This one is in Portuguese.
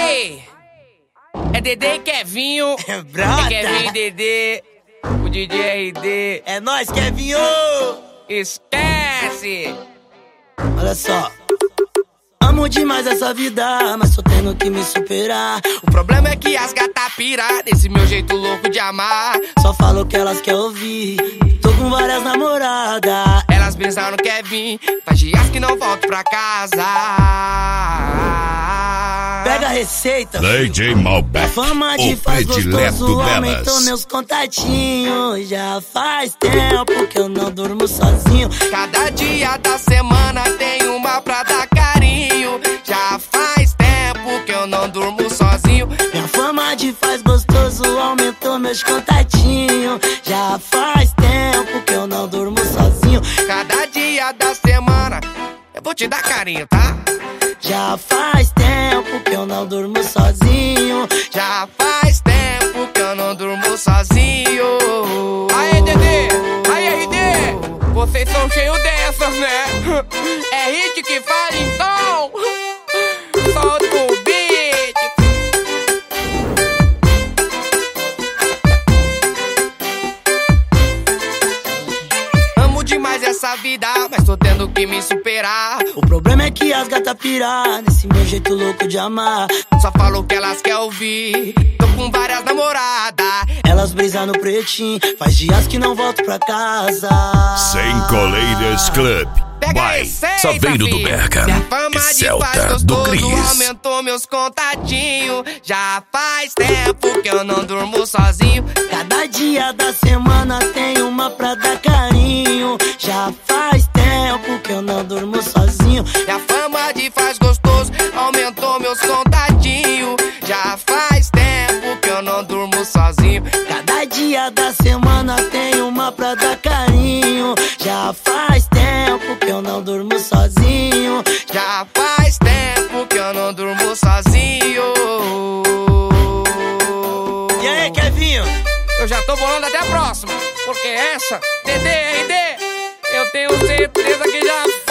Aê! É Dedê e Kevinho. É brota. É Kevinho e Dedê. O DJ RD. É nóis, Kevinho! Esquece! Olha só. Amo demais essa vida, mas tô tendo que me superar. O problema é que as gata pira desse meu jeito louco de amar. Só falo o que elas querem ouvir. Tô com várias namoradas. Elas brisam no Kevin, faz dias que não volto pra casa. Pega a receita, DJ Malbec, fama de o faz predileto gostoso, aumentou delas. meus contatinhos. Já faz tempo que eu não durmo sozinho. Cada dia da semana tem uma pra dar carinho. Já faz tempo que eu não durmo sozinho. Minha fama de faz gostoso aumentou meus contatinhos. Já faz tempo que eu não durmo sozinho. Cada dia da semana eu vou te dar carinho, tá? Já faz tempo que eu não durmo sozinho. Já faz tempo que eu não durmo sozinho. Aê, Dedê! Aê, RD! Vocês são cheios dessas, né? É hit que fala então! Solta o beat! Amo demais essa vida, mas tô tendo que me superar. O problema é que as gata pirar nesse meu jeito louco de amar. Só falo o que elas querem ouvir. Tô com várias namoradas. Elas brisam no pretinho, faz dias que não volto pra casa. Sem Coleiras Club. Pega Vai, aí, sei, Saveiro do filho. Berga Minha e fama de faz Celta do gostoso Cris. aumentou meus contatinhos. Já faz tempo que eu não durmo sozinho. Cada dia da semana tem uma pra dar carinho. Já faz tempo que eu não durmo sozinho. Minha fama de faz gostoso aumentou meus contatinhos. Já faz tempo que eu não durmo sozinho. Cada dia da semana tem uma pra dar carinho. Já faz tempo que eu não durmo sozinho. Já faz tempo que eu não durmo sozinho. E aí, Kevinho? Eu já tô bolando até a próxima, porque essa, DD, RD, eu tenho certeza que já